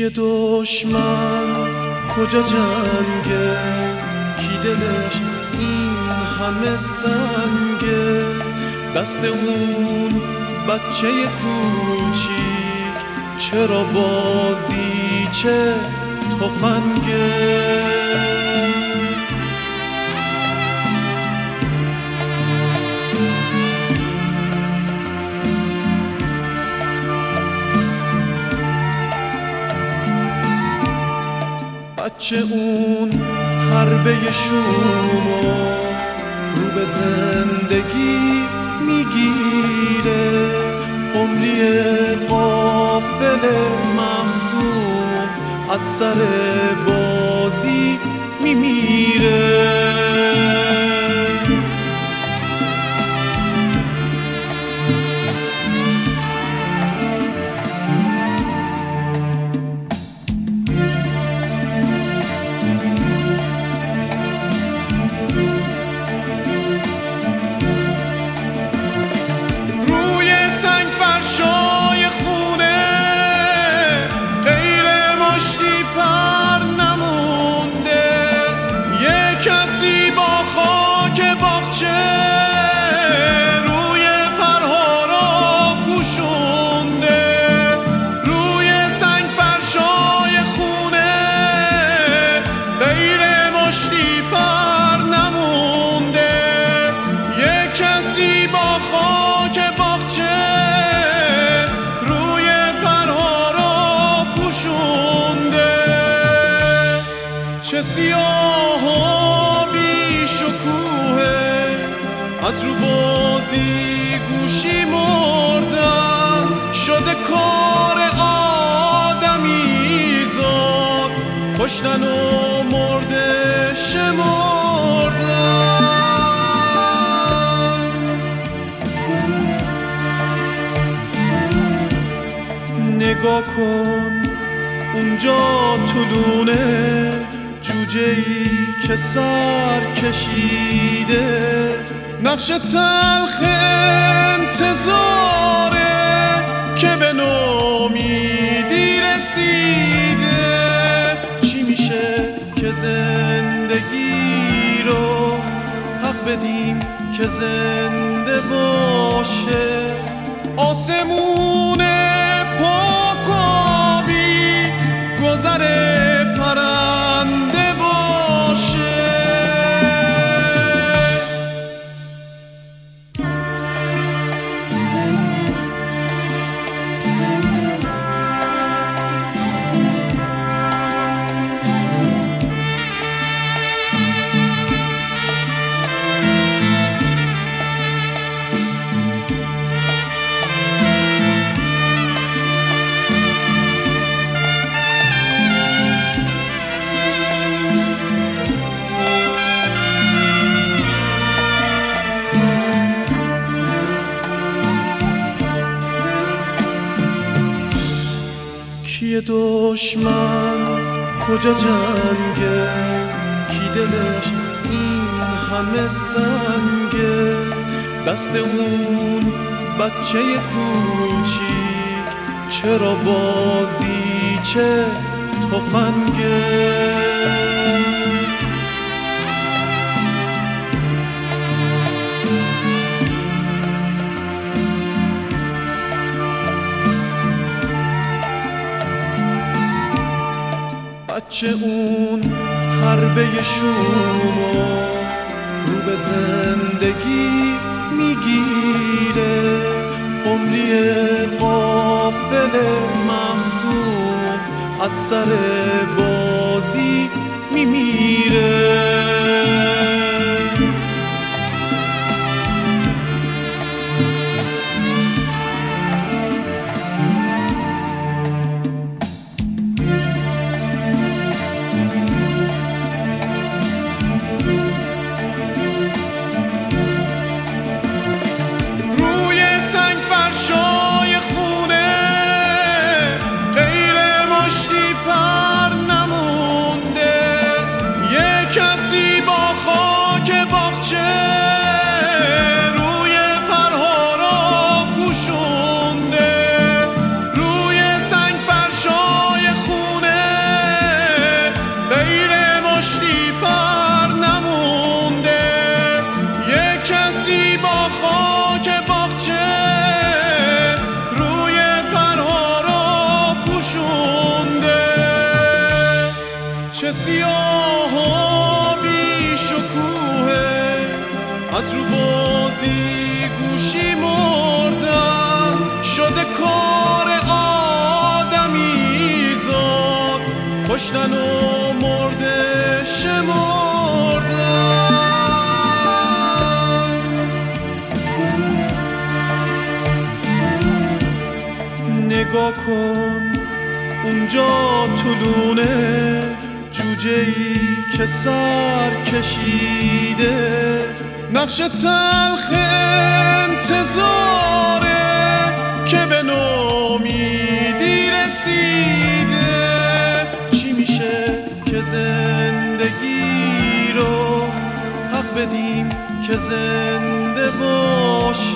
کیه دشمن کجا جنگه، کی دلش این همه سنگه، دست اون بچه کوچیک چرا بازیچه تفنگه. بچه اون حربه شومو رو به زندگی میگیره، عمری غافل معصوم از سر بازی میمیره. فرشای خونه غیر مشتی پر نمونده، یه کسی با خاک باغچه روی پرها را پوشونده. روی سنگ فرشای خونه غیر مشتی پر نمونده، یه کسی با خاک باغچه چه سیاه و بی شکوهه، از رو بازی گوشی مردن شده کار آدمی زاد، کشتن و مرده شمردن. نگاه کن اونجا طولونه، جوجه‌ای که سر کشیده، نقش تلخ انتظاره که به نومیدی رسیده. چی میشه که زندگی رو حق بدیم که زنده باشه، آسمون پاک و آبی گذر پرنده باشه. کیه دشمن کجا جنگه، کی دلش این همه سنگه، دست اون بچه کوچیک چرا بازیچه تفنگه. بچه اون حربه شومو رو به زندگی میگیره، عمری غافل معصوم از سر بازی میمیره. فرشای خونه غیر مشتی پر نمونده، یه کسی کشتن و مرده شمردن. نگاه کن اونجا طولونه جوجه‌ای که سر کشیده، نقش تلخ انتظاره که به نومیدی رسیده. چی میشه که زندگی رو حق بدیم که زنده باشه؟